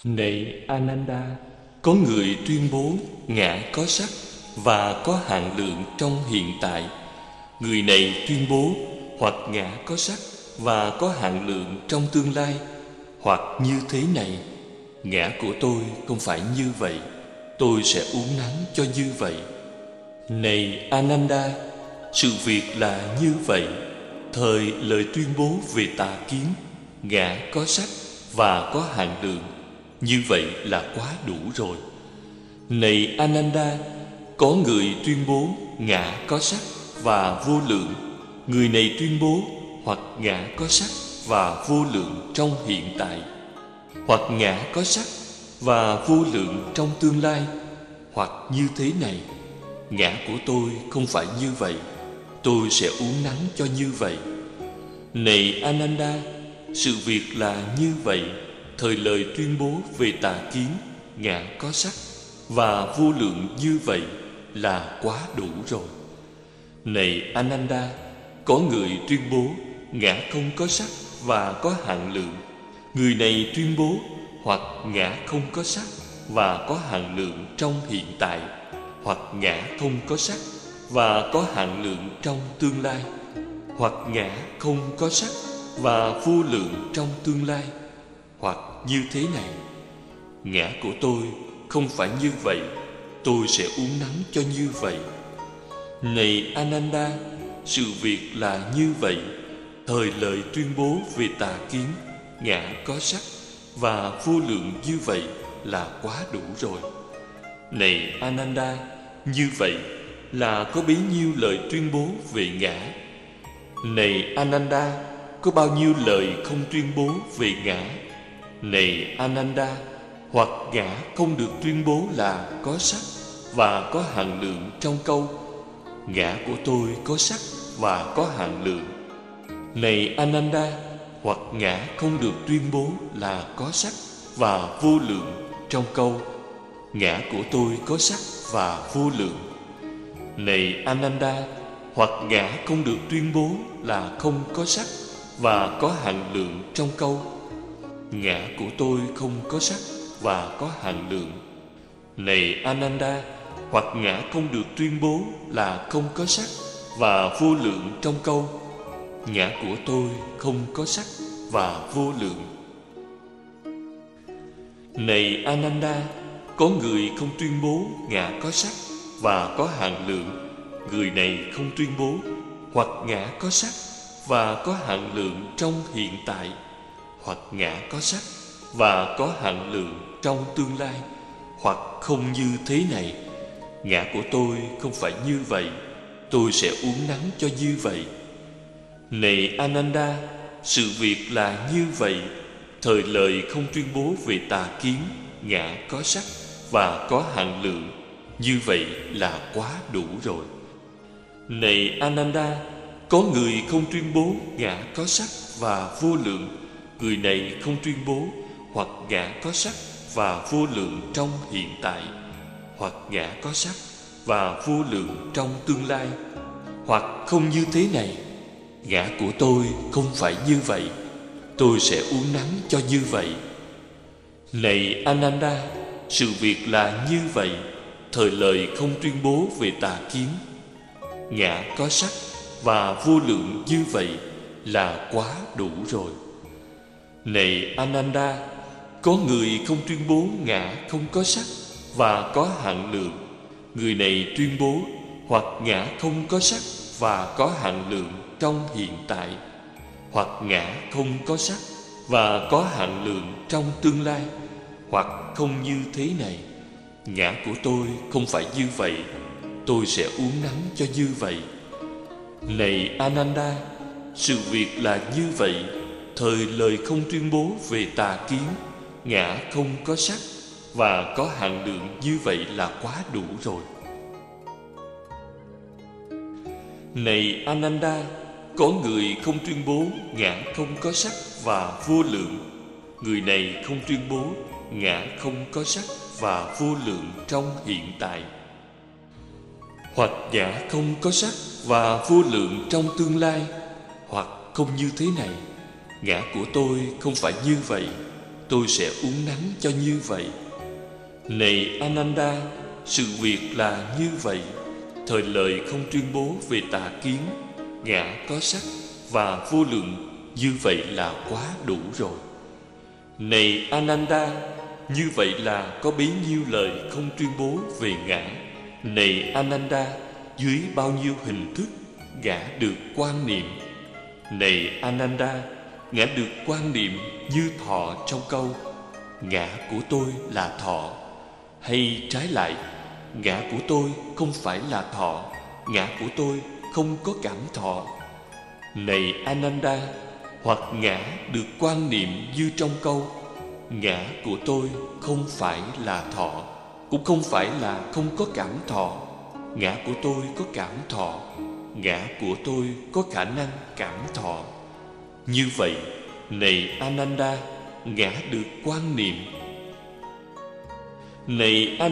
Này Ananda, có người tuyên bố ngã có sắc và có hạn lượng trong hiện tại. Người này tuyên bố hoặc ngã có sắc và có hạn lượng trong tương lai, hoặc như thế này: ngã của tôi không phải như vậy, tôi sẽ uốn nắn cho như vậy. Này Ananda, sự việc là như vậy. Thời lời tuyên bố về tà kiến, ngã có sắc và có hạn lượng, như vậy là quá đủ rồi. Này Ananda, có người tuyên bố ngã có sắc và vô lượng. Người này tuyên bố hoặc ngã có sắc và vô lượng trong hiện tại, hoặc ngã có sắc và vô lượng trong tương lai, hoặc như thế này: ngã của tôi không phải như vậy, tôi sẽ uốn nắn cho như vậy. Này Ananda, sự việc là như vậy. Thời lời tuyên bố về tà kiến, ngã có sắc và vô lượng như vậy là quá đủ rồi. Này Ananda, có người tuyên bố ngã không có sắc và có hạn lượng. Người này tuyên bố hoặc ngã không có sắc và có hạn lượng trong hiện tại, hoặc ngã không có sắc và có hạn lượng trong tương lai, hoặc ngã không có sắc và vô lượng trong tương lai, hoặc như thế này: ngã của tôi không phải như vậy, tôi sẽ uốn nắn cho như vậy. Này Ananda, sự việc là như vậy. Thời lời tuyên bố về tà kiến, ngã có sắc và vô lượng như vậy là quá đủ rồi. Này Ananda, như vậy là có bấy nhiêu lời tuyên bố về ngã. Này Ananda, có bao nhiêu lời không tuyên bố về ngã. Này Ananda, hoặc ngã không được tuyên bố là có sắc và có hạn lượng trong câu: ngã của tôi có sắc và có hạn lượng. Này Ananda, hoặc ngã không được tuyên bố là có sắc và vô lượng trong câu: ngã của tôi có sắc và vô lượng. Này Ananda, hoặc ngã không được tuyên bố là không có sắc và có hạn lượng trong câu: ngã của tôi không có sắc và có hạn lượng. Này Ananda, hoặc ngã không được tuyên bố là không có sắc và vô lượng trong câu: ngã của tôi không có sắc và vô lượng. Này Ananda, có người không tuyên bố ngã có sắc và có hạn lượng. Người này không tuyên bố hoặc ngã có sắc và có hạn lượng trong hiện tại, hoặc ngã có sắc và có hạn lượng trong tương lai, hoặc không như thế này: ngã của tôi không phải như vậy, tôi sẽ uốn nắn cho như vậy. Này Ananda, sự việc là như vậy. Thời lời không tuyên bố về tà kiến, ngã có sắc và có hạn lượng, như vậy là quá đủ rồi. Này Ananda, có người không tuyên bố ngã có sắc và vô lượng. Người này không tuyên bố hoặc ngã có sắc và vô lượng trong hiện tại, hoặc ngã có sắc và vô lượng trong tương lai, hoặc không như thế này: ngã của tôi không phải như vậy, tôi sẽ uốn nắn cho như vậy. Này Ananda, sự việc là như vậy. Thời lời không tuyên bố về tà kiến, ngã có sắc và vô lượng như vậy là quá đủ rồi. Này Ananda, có người không tuyên bố ngã không có sắc và có hạn lượng. Người này tuyên bố hoặc ngã không có sắc và có hạn lượng trong hiện tại, hoặc ngã không có sắc và có hạn lượng trong tương lai, hoặc không như thế này: ngã của tôi không phải như vậy, tôi sẽ uốn nắn cho như vậy. Này Ananda, sự việc là như vậy. Thời lời không tuyên bố về tà kiến, ngã không có sắc và có hạn lượng như vậy là quá đủ rồi. Này Ananda, có người không tuyên bố ngã không có sắc và vô lượng. Người này không tuyên bố ngã không có sắc và vô lượng trong hiện tại, hoặc ngã không có sắc và vô lượng trong tương lai, hoặc không như thế này: ngã của tôi không phải như vậy, tôi sẽ uốn nắn cho như vậy. Này Ananda, sự việc là như vậy. Thời lời không tuyên bố về tà kiến, ngã có sắc và vô lượng, như vậy là quá đủ rồi. Này Ananda, như vậy là có bấy nhiêu lời không tuyên bố về ngã. Này Ananda, dưới bao nhiêu hình thức ngã được quan niệm. Này Ananda, ngã được quan niệm như thọ trong câu ngã của tôi là thọ. Hay trái lại, ngã của tôi không phải là thọ, ngã của tôi không có cảm thọ. Này Ananda, hoặc ngã được quan niệm như trong câu ngã của tôi không phải là thọ, cũng không phải là không có cảm thọ. Ngã của tôi có cảm thọ, ngã của tôi có khả năng cảm thọ. Như vậy, này Ananda, ngã được quan niệm. Này